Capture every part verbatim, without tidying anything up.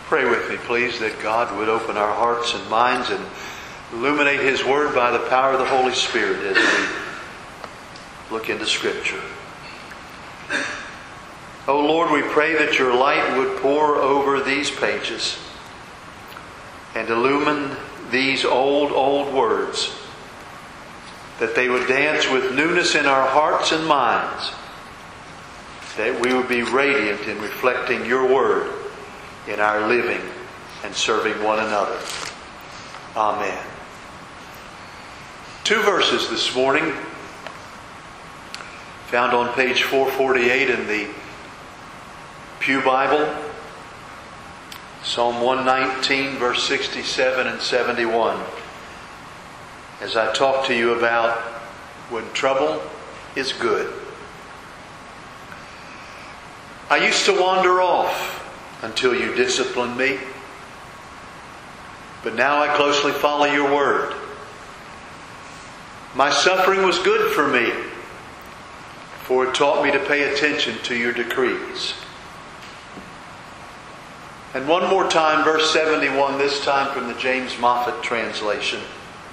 Pray with me, please, that God would open our hearts and minds and illuminate His Word by the power of the Holy Spirit as we look into Scripture. Oh Lord, we pray that Your light would pour over these pages and illumine these old, old words, that they would dance with newness in our hearts and minds, that we would be radiant in reflecting Your Word in our living and serving one another. Amen. Two verses this morning found on page four forty-eight in the Pew Bible. Psalm one nineteen, verse sixty-seven and seventy-one. As I talk to you about when trouble is good. I used to wander off until You disciplined me, but now I closely follow Your word. My suffering was good for me, for it taught me to pay attention to Your decrees. And one more time, verse seventy-one, this time from the James Moffat translation.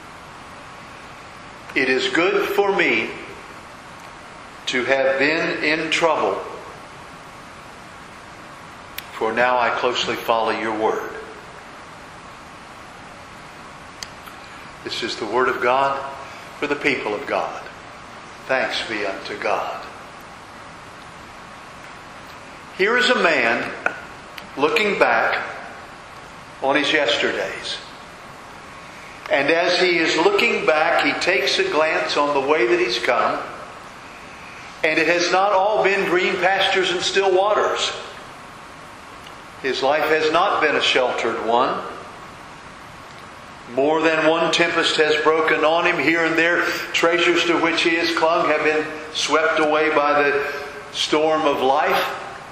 It is good for me to have been in trouble, for now I closely follow Your word. This is the word of God for the people of God. Thanks be unto God. Here is a man looking back on his yesterdays. And as he is looking back, he takes a glance on the way that he's come. And it has not all been green pastures and still waters. His life has not been a sheltered one. More than one tempest has broken on him. Here and there, treasures to which he has clung have been swept away by the storm of life.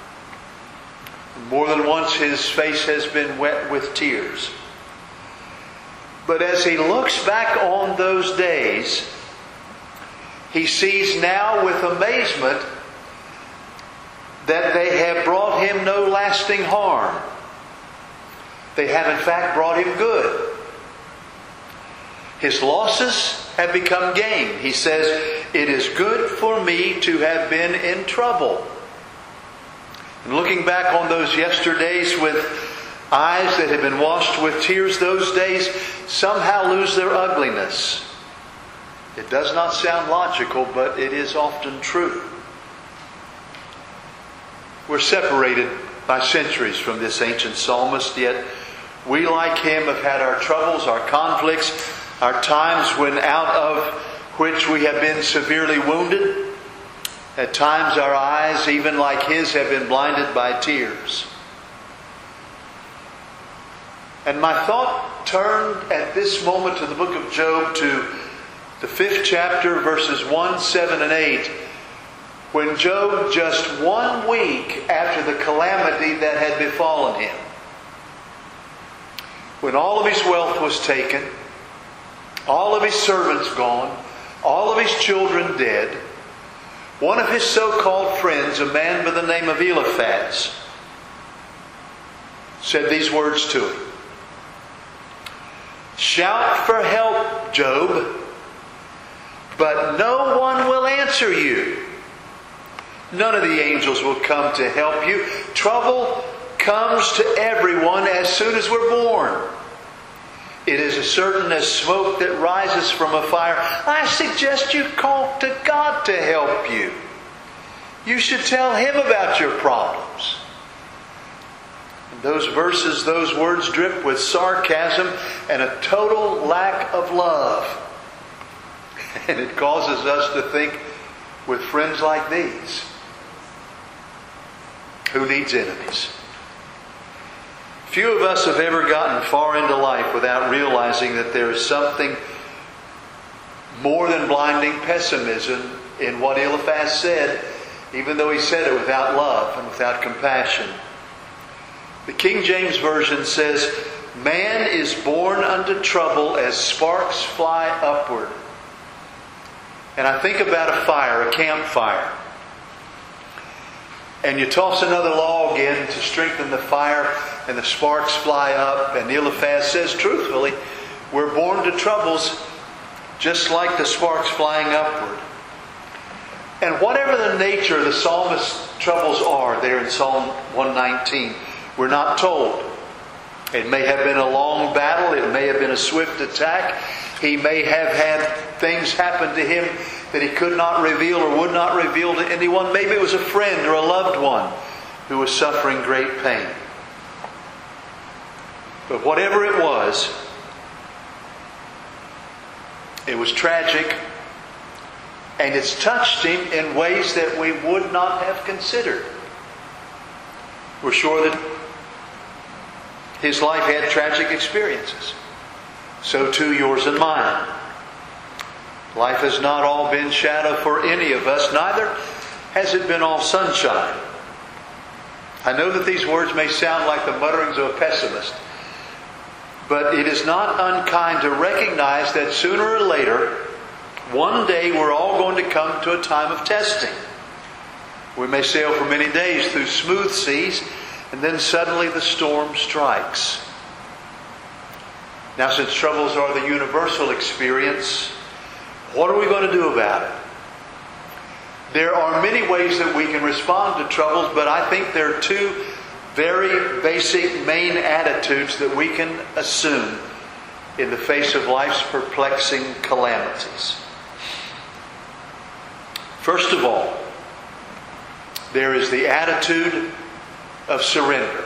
More than once his face has been wet with tears. But as he looks back on those days, he sees now with amazement that they have brought him no lasting harm. They have in fact brought him good. His losses have become gain. He says, it is good for me to have been in trouble. And looking back on those yesterdays with eyes that have been washed with tears, those days somehow lose their ugliness. It does not sound logical, but it is often true. We're separated by centuries from this ancient psalmist, yet we, like him, have had our troubles, our conflicts, our times when out of which we have been severely wounded. At times our eyes, even like his, have been blinded by tears. And my thought turned at this moment to the book of Job, to the fifth chapter, verses one, seven, and eight, when Job, just one week after the calamity that had befallen him, when all of his wealth was taken, all of his servants gone, all of his children dead, one of his so-called friends, a man by the name of Eliphaz, said these words to him. Shout for help, Job, but no one will answer you. None of the angels will come to help you. Trouble comes to everyone as soon as we're born. It is as certain as smoke that rises from a fire. I suggest you call to God to help you. You should tell Him about your problems. And those verses, those words drip with sarcasm and a total lack of love. And it causes us to think with friends like these. Who needs enemies? Few of us have ever gotten far into life without realizing that there is something more than blinding pessimism in what Eliphaz said, even though he said it without love and without compassion. The King James Version says, man is born unto trouble as sparks fly upward. And I think about a fire, a campfire. And you toss another log log in to strengthen the fire, and the sparks fly up. And Eliphaz says truthfully, we're born to troubles just like the sparks flying upward. And whatever the nature of the psalmist's troubles are there in Psalm one nineteen, we're not told. It may have been a long battle. It may have been a swift attack. He may have had things happen to him that he could not reveal or would not reveal to anyone. Maybe it was a friend or a loved one who was suffering great pain. But whatever it was, it was tragic, and it's touched him in ways that we would not have considered. We're sure that his life had tragic experiences. So too yours and mine. Life has not all been shadow for any of us. Neither has it been all sunshine. I know that these words may sound like the mutterings of a pessimist, but it is not unkind to recognize that sooner or later, one day we're all going to come to a time of testing. We may sail for many days through smooth seas, and then suddenly the storm strikes. Now, since troubles are the universal experience, what are we going to do about it? There are many ways that we can respond to troubles, but I think there are two very basic main attitudes that we can assume in the face of life's perplexing calamities. First of all, there is the attitude of surrender.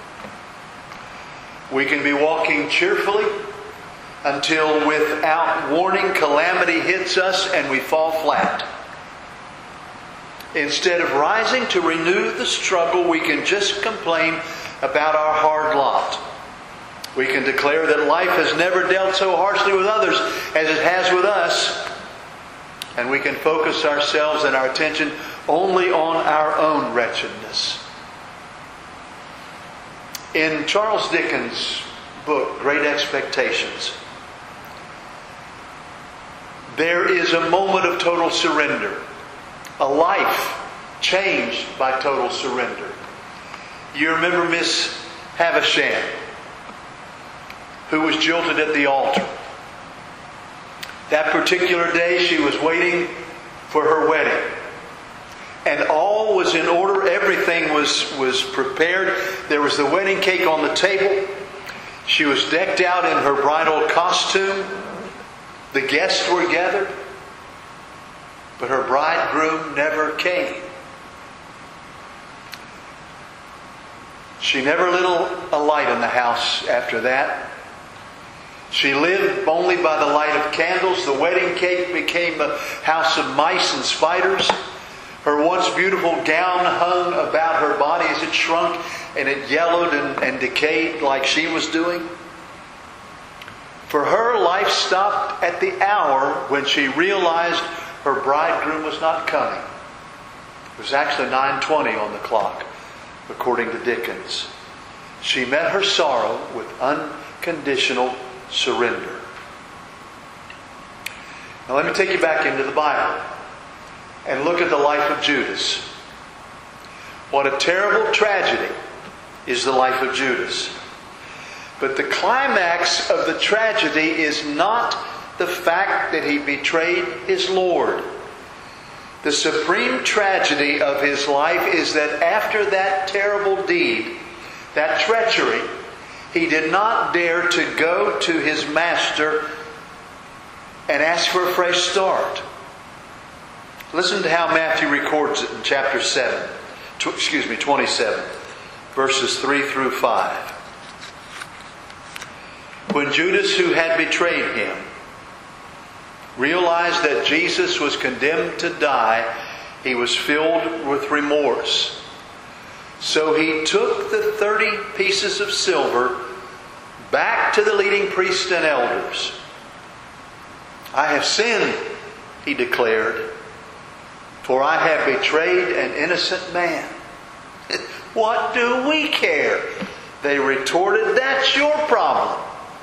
We can be walking cheerfully until without warning calamity hits us and we fall flat. Instead of rising to renew the struggle, we can just complain about our hard lot. We can declare that life has never dealt so harshly with others as it has with us. And we can focus ourselves and our attention only on our own wretchedness. In Charles Dickens' book, Great Expectations, there is a moment of total surrender. A life changed by total surrender. You remember Miss Havisham, who was jilted at the altar. That particular day she was waiting for her wedding. And all was in order. Everything was, was prepared. There was the wedding cake on the table. She was decked out in her bridal costume. The guests were gathered. But her bridegroom never came. She never lit a light in the house after that. She lived only by the light of candles. The wedding cake became a house of mice and spiders. Her once beautiful gown hung about her body as it shrunk and it yellowed and, and decayed like she was doing. For her, life stopped at the hour when she realized her bridegroom was not coming. It was actually nine twenty on the clock, according to Dickens. She met her sorrow with unconditional surrender. Now let me take you back into the Bible and look at the life of Judas. What a terrible tragedy is the life of Judas. But the climax of the tragedy is not the fact that he betrayed his Lord. The supreme tragedy of his life is that after that terrible deed, that treachery, he did not dare to go to his master and ask for a fresh start. Listen to how Matthew records it in chapter seven, tw- excuse me, twenty-seven, verses three through five. When Judas, who had betrayed him, realized that Jesus was condemned to die, he was filled with remorse. So he took the thirty pieces of silver back to the leading priests and elders. I have sinned, he declared, for I have betrayed an innocent man. What do we care? They retorted, that's your problem.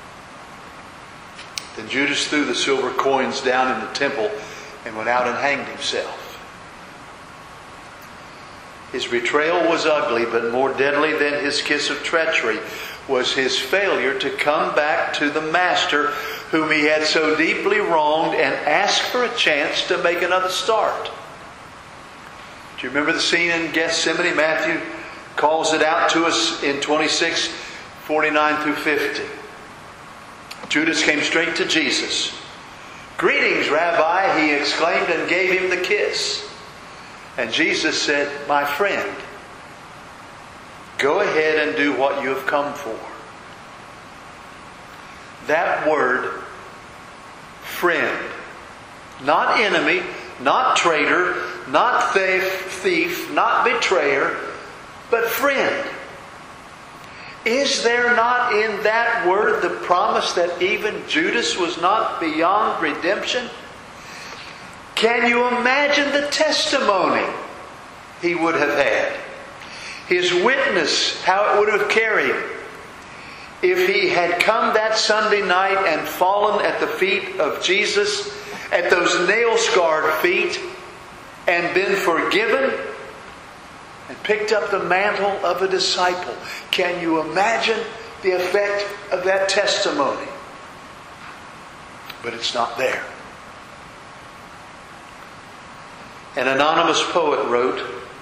Then Judas threw the silver coins down in the temple and went out and hanged himself. His betrayal was ugly, but more deadly than his kiss of treachery was his failure to come back to the Master whom he had so deeply wronged and ask for a chance to make another start. Do you remember the scene in Gethsemane? Matthew calls it out to us in twenty-six, forty-nine through fifty. Judas came straight to Jesus. "Greetings, Rabbi," he exclaimed, and gave him the kiss. And Jesus said, "My friend, go ahead and do what you have come for." That word, friend, not enemy, not traitor, not thief, thief, not betrayer, but friend. Is there not in that word the promise that even Judas was not beyond redemption? Can you imagine the testimony he would have had? His witness, how it would have carried if he had come that Sunday night and fallen at the feet of Jesus, at those nail-scarred feet, and been forgiven and picked up the mantle of a disciple. Can you imagine the effect of that testimony? But it's not there. An anonymous poet wrote,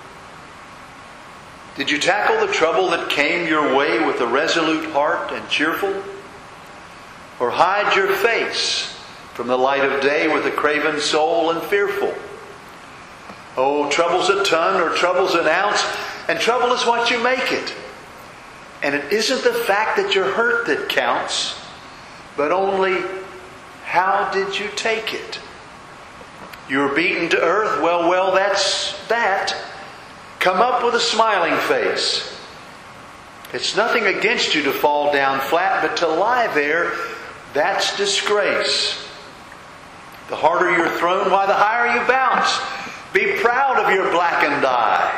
"Did you tackle the trouble that came your way with a resolute heart and cheerful? Or hide your face from the light of day with a craven soul and fearful? Oh, trouble's a ton or trouble's an ounce, and trouble is what you make it. And it isn't the fact that you're hurt that counts, but only how did you take it? You were beaten to earth. Well, well, that's that. Come up with a smiling face. It's nothing against you to fall down flat, but to lie there, that's disgrace. The harder you're thrown, why, the higher you bounce. Be proud of your blackened eye.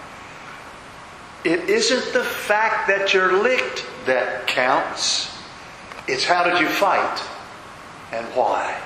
It isn't the fact that you're licked that counts. It's how did you fight and why."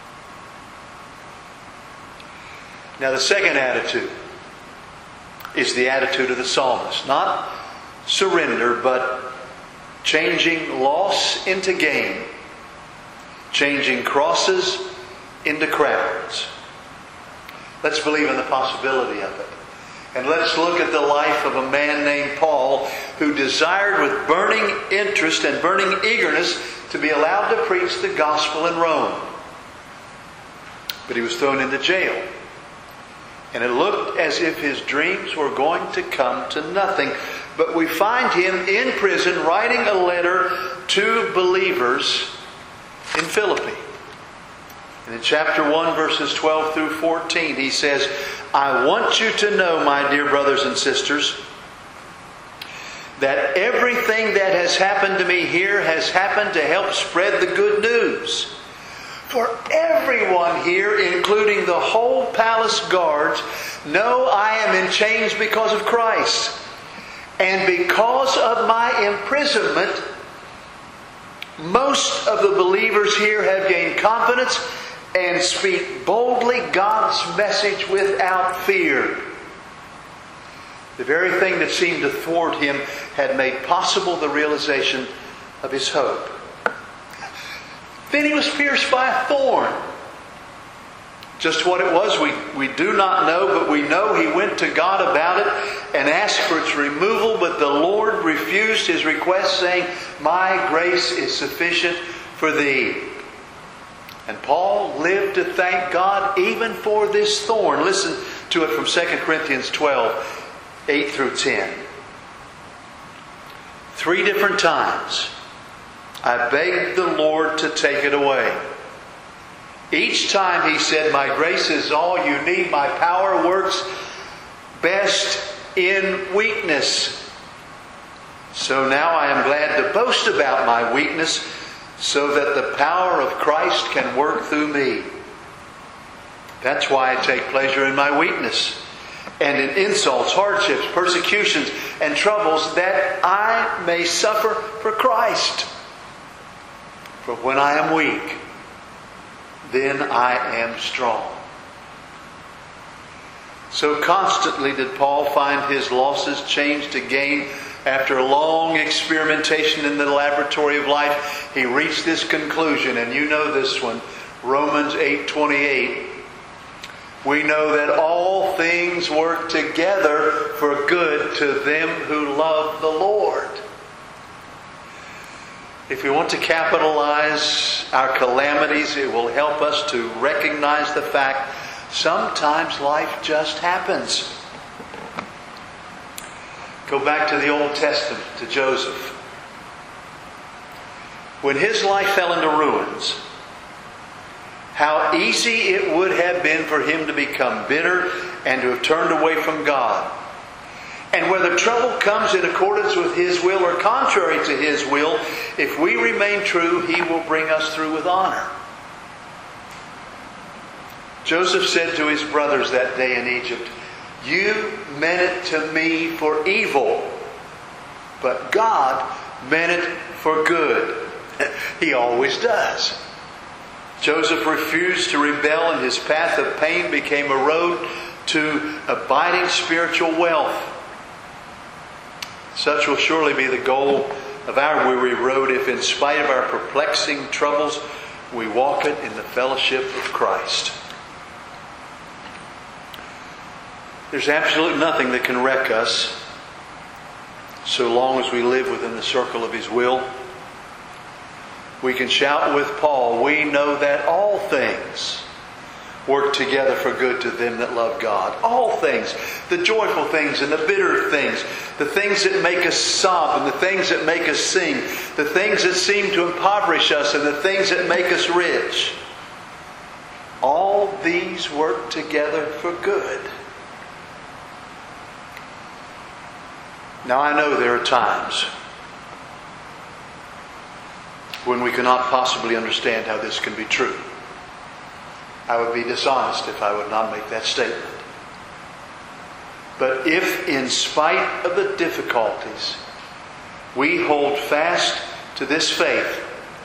Now the second attitude is the attitude of the psalmist. Not surrender, but changing loss into gain. Changing crosses into crowns. Let's believe in the possibility of it. And let's look at the life of a man named Paul, who desired with burning interest and burning eagerness to be allowed to preach the gospel in Rome. But he was thrown into jail. And it looked as if his dreams were going to come to nothing. But we find him in prison writing a letter to believers in Philippi. And in chapter one, verses twelve through fourteen, he says, "I want you to know, my dear brothers and sisters, that everything that has happened to me here has happened to help spread the good news. For everyone here, including the whole palace guards, know I am in chains because of Christ. And because of my imprisonment, most of the believers here have gained confidence and speak boldly God's message without fear." The very thing that seemed to thwart him had made possible the realization of his hope. Then he was pierced by a thorn. Just what it was, we, we do not know, but we know he went to God about it and asked for its removal, but the Lord refused his request, saying, "My grace is sufficient for thee." And Paul lived to thank God even for this thorn. Listen to it from Second Corinthians twelve, eight through ten. Three different times I begged the Lord to take it away. Each time he said, "My grace is all you need. My power works best in weakness." So now I am glad to boast about my weakness, so that the power of Christ can work through me. That's why I take pleasure in my weakness, and in insults, hardships, persecutions, and troubles, that I may suffer for Christ. For when I am weak, then I am strong. So constantly did Paul find his losses change to gain. After a long experimentation in the laboratory of life, he reached this conclusion, and you know this one, Romans eight twenty-eight. We know that all things work together for good to them who love the Lord. If we want to capitalize our calamities, it will help us to recognize the fact sometimes life just happens. Go back to the Old Testament, to Joseph. When his life fell into ruins, how easy it would have been for him to become bitter and to have turned away from God. And whether trouble comes in accordance with His will or contrary to His will, if we remain true, He will bring us through with honor. Joseph said to his brothers that day in Egypt, "You meant it to me for evil, but God meant it for good." He always does. Joseph refused to rebel, and his path of pain became a road to abiding spiritual wealth. Such will surely be the goal of our weary road if, in spite of our perplexing troubles, we walk it in the fellowship of Christ. There's absolutely nothing that can wreck us so long as we live within the circle of His will. We can shout with Paul, "We know that all things work together for good to them that love God." All things. The joyful things and the bitter things. The things that make us sob and the things that make us sing. The things that seem to impoverish us and the things that make us rich. All these work together for good. Now I know there are times when we cannot possibly understand how this can be true. I would be dishonest if I would not make that statement. But if, in spite of the difficulties, we hold fast to this faith,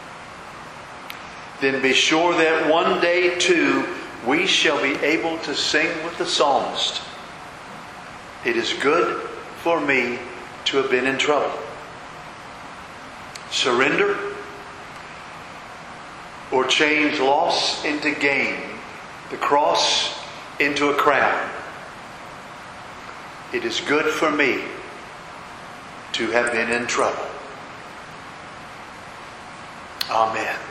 then be sure that one day too we shall be able to sing with the psalmist, "It is good for me to have been in trouble." Surrender or change loss into gain, the cross into a crown. It is good for me to have been in trouble. Amen.